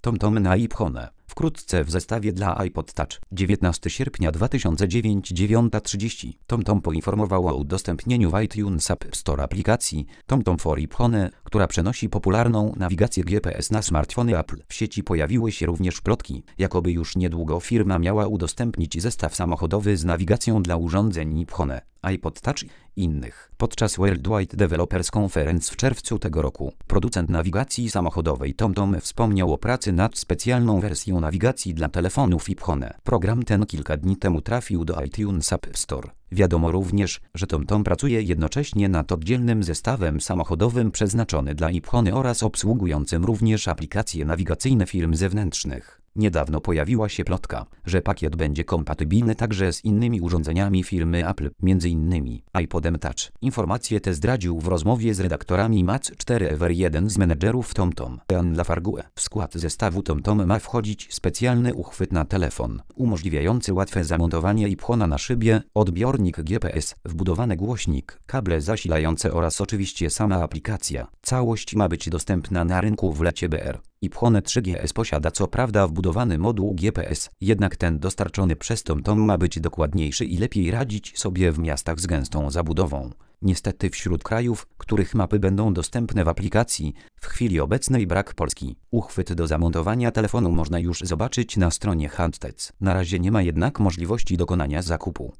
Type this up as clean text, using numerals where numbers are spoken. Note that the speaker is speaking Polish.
TomTom na iPhone. Wkrótce w zestawie dla iPod Touch. 19 sierpnia 2009, 9:30. TomTom poinformował o udostępnieniu w iTunes App Store aplikacji TomTom for iPhone, która przenosi popularną nawigację GPS na smartfony Apple. W sieci pojawiły się również plotki, jakoby już niedługo firma miała udostępnić zestaw samochodowy z nawigacją dla urządzeń iPhone, iPod Touch i innych. Podczas Worldwide Developers Conference w czerwcu tego roku producent nawigacji samochodowej TomTom wspomniał o pracy nad specjalną wersją nawigacji dla telefonów iPhone. Program ten kilka dni temu trafił do iTunes App Store. Wiadomo również, że TomTom pracuje jednocześnie nad oddzielnym zestawem samochodowym przeznaczony dla iPhone oraz obsługującym również aplikacje nawigacyjne firm zewnętrznych. Niedawno pojawiła się plotka, że pakiet będzie kompatybilny także z innymi urządzeniami firmy Apple, m.in. iPodem Touch. Informacje te zdradził w rozmowie z redaktorami Match4 Ever jeden z menedżerów TomTom, Ian Lafargue. W skład zestawu TomTom ma wchodzić specjalny uchwyt na telefon, umożliwiający łatwe zamontowanie iPhone'a na szybie, odbiornik GPS, wbudowany głośnik, kable zasilające oraz oczywiście sama aplikacja. Całość ma być dostępna na rynku w lecie BR. iPhone 3GS posiada co prawda wbudowany moduł GPS, jednak ten dostarczony przez TomTom ma być dokładniejszy i lepiej radzić sobie w miastach z gęstą zabudową. Niestety wśród krajów, których mapy będą dostępne w aplikacji, w chwili obecnej brak Polski. Uchwyt do zamontowania telefonu można już zobaczyć na stronie Handtec. Na razie nie ma jednak możliwości dokonania zakupu.